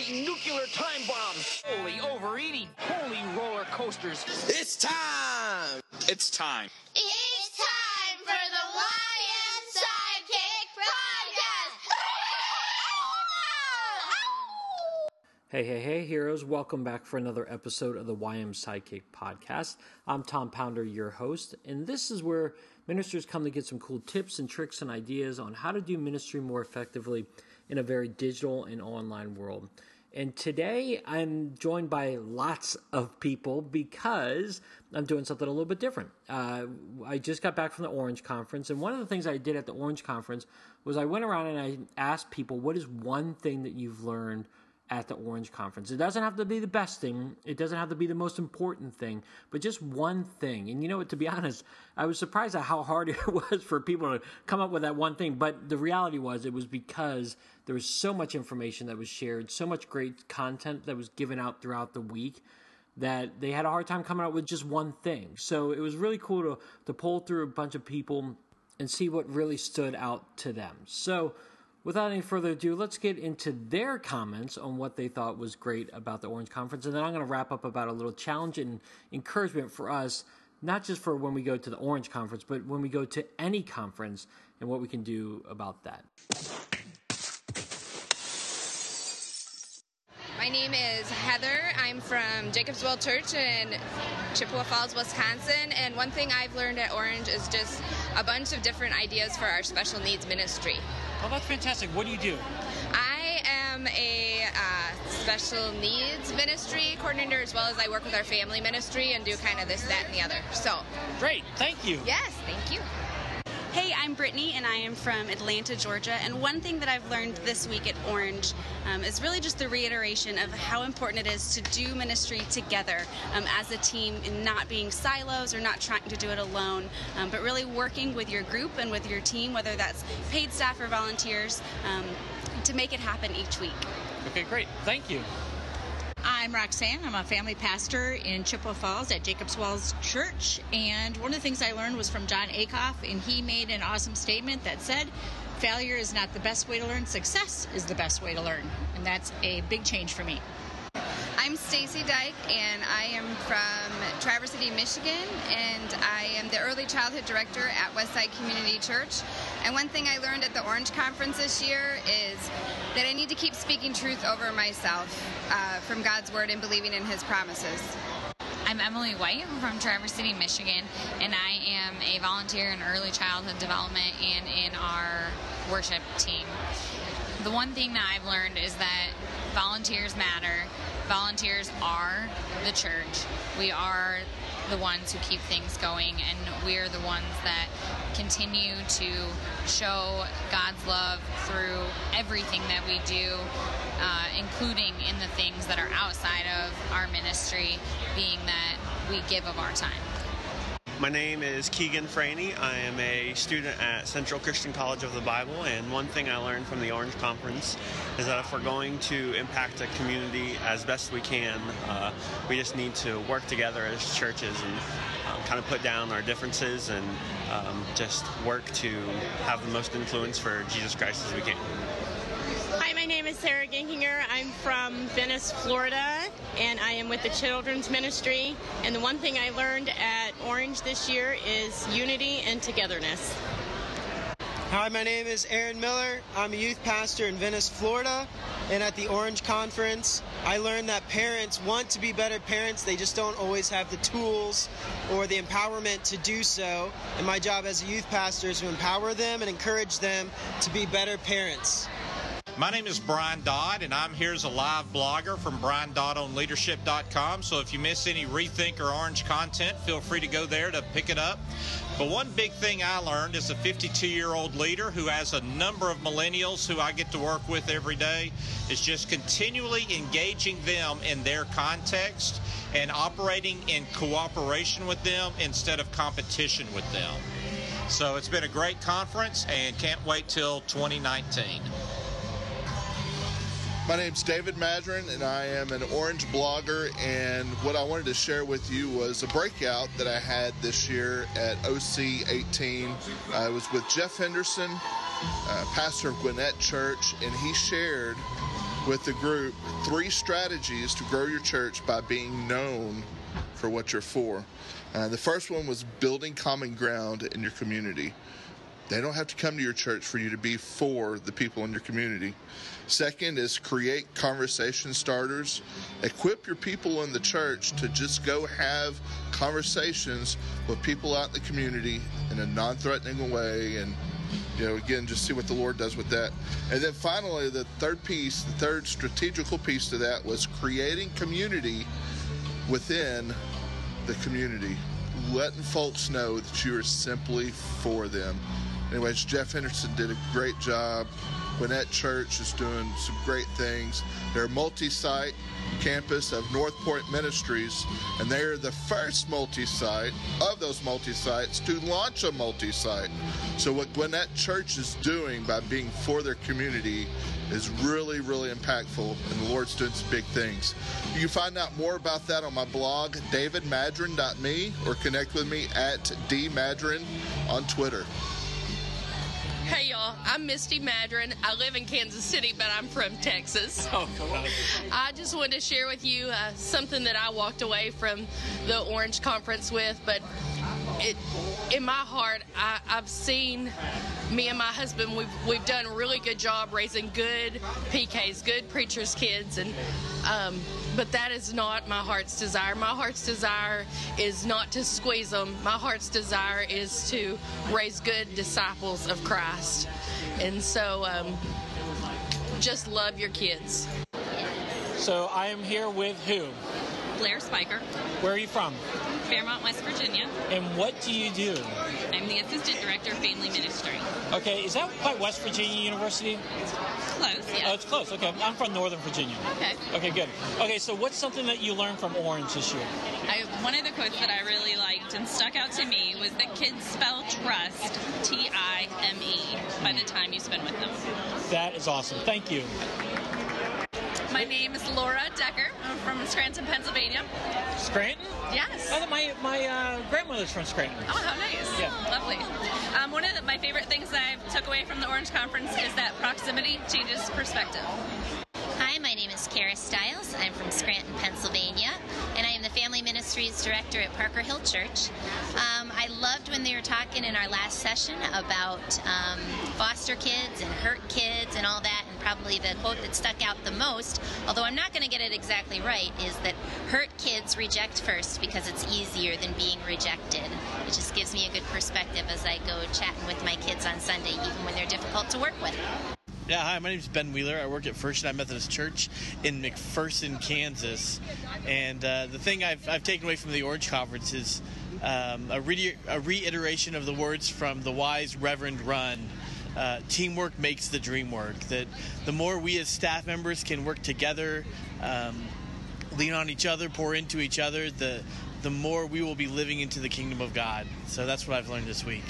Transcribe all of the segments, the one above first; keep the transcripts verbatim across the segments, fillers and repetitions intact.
detonating nuclear time bombs. Holy overeating. Holy roller coasters. It's time. It's time. It's time for the Y M Sidekick Podcast. Hey, hey, hey, heroes. Welcome back for another episode of the Y M Sidekick Podcast. I'm Tom Pounder, your host, and this is where ministers come to get some cool tips and tricks and ideas on how to do ministry more effectively in a very digital and online world. And today I'm joined by lots of people because I'm doing something a little bit different. Uh, I just got back from the Orange Conference, and one of the things I did at the Orange Conference was I went around and I asked people, what is one thing that you've learned at the Orange Conference? It doesn't have to be the best thing. It doesn't have to be the most important thing, but just one thing. And you know what, to be honest, I was surprised at how hard it was for people to come up with that one thing. But the reality was it was because there was so much information that was shared, so much great content that was given out throughout the week that they had a hard time coming up with just one thing. So it was really cool to, to pull through a bunch of people and see what really stood out to them. So without any further ado, let's get into their comments on what they thought was great about the Orange Conference. And then I'm going to wrap up about a little challenge and encouragement for us, not just for when we go to the Orange Conference, but when we go to any conference and what we can do about that. My name is Heather. I'm from Jacob's Well Church in Chippewa Falls, Wisconsin. And one thing I've learned at Orange is just a bunch of different ideas for our special needs ministry. Oh, that's fantastic. What do you do? I am a uh, special needs ministry coordinator, as well as I work with our family ministry and do kind of this, that, and the other. So Great. Thank you. yes, thank you. Hey, I'm Brittany, and I am from Atlanta, Georgia. And one thing that I've learned this week at Orange um, is really just the reiteration of how important it is to do ministry together um, as a team, and not being silos or not trying to do it alone, um, but really working with your group and with your team, whether that's paid staff or volunteers, um, to make it happen each week. Okay, great. Thank you. I'm Roxanne. I'm a family pastor in Chippewa Falls at Jacob's Wells Church. And one of the things I learned was from John Acuff, and he made an awesome statement that said, failure is not the best way to learn, success is the best way to learn. And that's a big change for me. I'm Stacy Dyke, and I am from Traverse City, Michigan, and I am the Early Childhood Director at Westside Community Church. And one thing I learned at the Orange Conference this year is that I need to keep speaking truth over myself uh, from God's Word and believing in His promises. I'm Emily White. I'm from Traverse City, Michigan, and I am a volunteer in early childhood development and in our worship team. The one thing that I've learned is that volunteers matter. Volunteers are the church. We are the ones who keep things going, and we're the ones that continue to show God's love through everything that we do, uh, including in the things that are outside of our ministry, being that we give of our time. My name is Keegan Franey. I am a student at Central Christian College of the Bible, and one thing I learned from the Orange Conference is that if we're going to impact a community as best we can, uh, we just need to work together as churches and um, kind of put down our differences and um, just work to have the most influence for Jesus Christ as we can. Hi, my name is Sarah Ginkinger. I'm from Venice, Florida, and I am with the Children's Ministry. And the one thing I learned at Orange this year is unity and togetherness. Hi, my name is Aaron Miller. I'm a youth pastor in Venice, Florida, and at the Orange Conference, I learned that parents want to be better parents. They just don't always have the tools or the empowerment to do so. And my job as a youth pastor is to empower them and encourage them to be better parents. My name is Brian Dodd, and I'm here as a live blogger from brian dodd on leadership dot com. So if you miss any Rethink or Orange content, feel free to go there to pick it up. But one big thing I learned as a fifty-two-year-old leader who has a number of millennials who I get to work with every day is just continually engaging them in their context and operating in cooperation with them instead of competition with them. So it's been a great conference and can't wait till twenty nineteen. My name's David Madron, and I am an Orange blogger, and what I wanted to share with you was a breakout that I had this year at O C eighteen. I was with Jeff Henderson, uh, pastor of Gwinnett Church, and he shared with the group three strategies to grow your church by being known for what you're for. Uh, the first one was building common ground in your community. They don't have to come to your church for you to be for the people in your community. Second is create conversation starters. Equip your people in the church to just go have conversations with people out in the community in a non-threatening way, and you know, again, just see what the Lord does with that. And then finally, the third piece, the third strategical piece to that was creating community within the community, letting folks know that you are simply for them. Anyways, Jeff Henderson did a great job. Gwinnett Church is doing some great things. They're a multi-site campus of North Point Ministries, and they are the first multi-site of those multi-sites to launch a multi-site. So what Gwinnett Church is doing by being for their community is really, really impactful, and the Lord's doing some big things. You can find out more about that on my blog, david madron dot me, or connect with me at d madron on Twitter. Hey y'all, I'm Misty Madron. I live in Kansas City, but I'm from Texas. Oh, come on. I just wanted to share with you uh, something that I walked away from the Orange Conference with, but it, in my heart, I, I've seen me and my husband, we've, we've done a really good job raising good P Ks, good preachers' kids, and um, but that is not my heart's desire. My heart's desire is not to squeeze them. My heart's desire is to raise good disciples of Christ. And so um, just love your kids. So I am here with who? Blair Spiker. Where are you from? Fairmont, West Virginia. And what do you do? I'm the Assistant Director of Family Ministry. Okay, is that by West Virginia University? Close, yeah. Oh, it's close. Okay, I'm from Northern Virginia. Okay. Okay, good. Okay, so what's something that you learned from Orange this year? I, one of the quotes that I really liked and stuck out to me was that kids spell trust T I M E by the time you spend with them. That is awesome. Thank you. My name is Laura Decker. I'm from Scranton, Pennsylvania. Scranton? Yes. Oh, my my uh, grandmother's from Scranton. Oh, how nice. Yeah. Lovely. Um, one of the, my favorite things that I took away from the Orange Conference is that proximity changes perspective. Hi, my name is Kara Stiles. I'm from Scranton, Pennsylvania, and I am the Family Ministries Director at Parker Hill Church. Um, I loved when they were talking in our last session about um, foster kids and hurt kids and all that, and probably the quote that stuck out the most, although I'm not going to get it exactly right, is that hurt kids reject first because it's easier than being rejected. It just gives me a good perspective as I go chatting with my kids on Sunday, even when they're difficult to work with. Yeah, hi, my name is Ben Wheeler. I work at First United Methodist Church in McPherson, Kansas. And uh, the thing I've, I've taken away from the Orange Conference is um, a, re- a reiteration of the words from the wise Reverend Run. Uh, teamwork makes the dream work. That the more we as staff members can work together, um, lean on each other, pour into each other, the, the more we will be living into the kingdom of God. So that's what I've learned this week.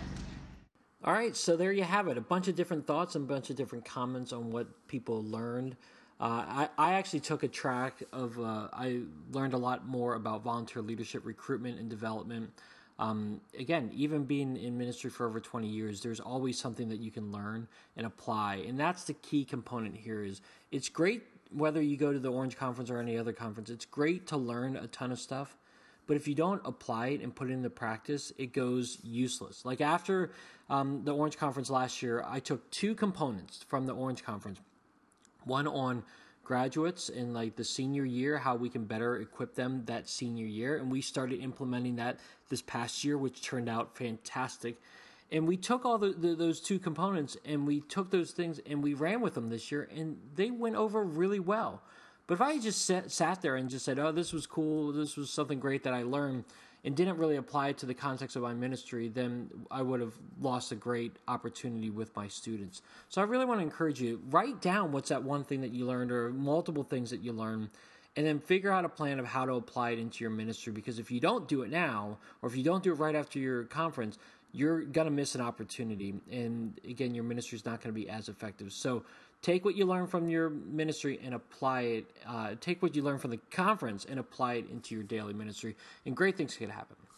All right, so there you have it. A bunch of different thoughts and a bunch of different comments on what people learned. Uh, I, I actually took a track of, uh, I learned a lot more about volunteer leadership, recruitment, and development. Um, again, even being in ministry for over twenty years, there's always something that you can learn and apply. And that's the key component here is it's great whether you go to the Orange Conference or any other conference. It's great to learn a ton of stuff. But if you don't apply it and put it into practice, it goes useless. Like after um, the Orange Conference last year, I took two components from the Orange Conference. One on graduates in like the senior year, how we can better equip them that senior year. And we started implementing that this past year, which turned out fantastic. And we took all the, the, those two components and we took those things and we ran with them this year and they went over really well. But if I just sat, sat there and just said, oh, this was cool, this was something great that I learned, and didn't really apply it to the context of my ministry, then I would have lost a great opportunity with my students. So I really want to encourage you, write down what's that one thing that you learned or multiple things that you learned, and then figure out a plan of how to apply it into your ministry. Because if you don't do it now, or if you don't do it right after your conference, you're going to miss an opportunity. And again, your ministry is not going to be as effective. So take what you learn from your ministry and apply it. Uh, take what you learn from the conference and apply it into your daily ministry. And great things can happen.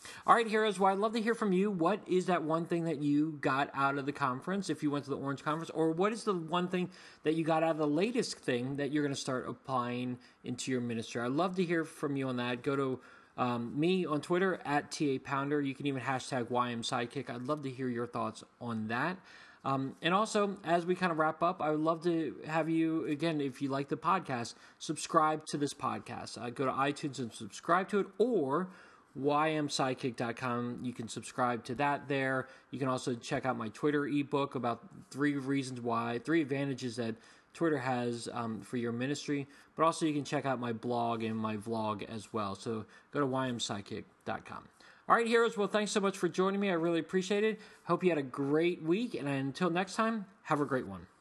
All right, heroes, well, I'd love to hear from you. What is that one thing that you got out of the conference, if you went to the Orange Conference? Or what is the one thing that you got out of the latest thing that you're going to start applying into your ministry? I'd love to hear from you on that. Go to um, me on Twitter, at T A Pounder. You can even hashtag Y M Sidekick. I'd love to hear your thoughts on that. Um, and also, as we kind of wrap up, I would love to have you, again, if you like the podcast, subscribe to this podcast. Uh, go to iTunes and subscribe to it, or Y M Sidekick dot com. You can subscribe to that there. You can also check out my Twitter ebook about three reasons why, three advantages that Twitter has um, for your ministry. But also you can check out my blog and my vlog as well. So go to Y M Sidekick dot com. All right, heroes. Well, thanks so much for joining me. I really appreciate it. Hope you had a great week. And until next time, have a great one.